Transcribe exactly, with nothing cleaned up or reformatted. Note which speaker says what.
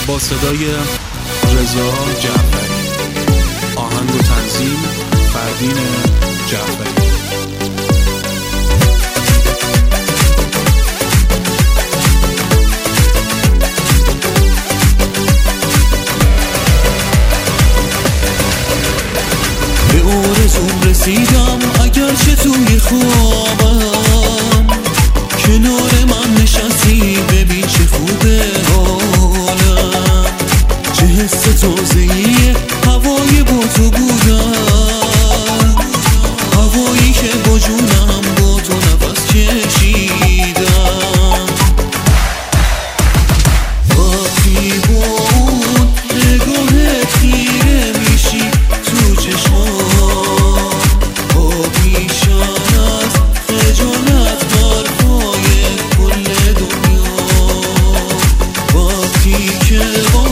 Speaker 1: با صدای رضا جعفری، آهنگ و تنظیم فردین جعفری.
Speaker 2: به آرزوم رسیدم اگرچه توی خوابم، کنار من نشستی ببین چه خوبه حالم، چه حس تازه‌ایه هوای با تو بودم، هوایی که با جونم با تو نفس کشیدم. وقتی با اون نگاهت خیره میشی تو چشمام، آبیشان از خجالت برپای کل دنیا. وقتی که با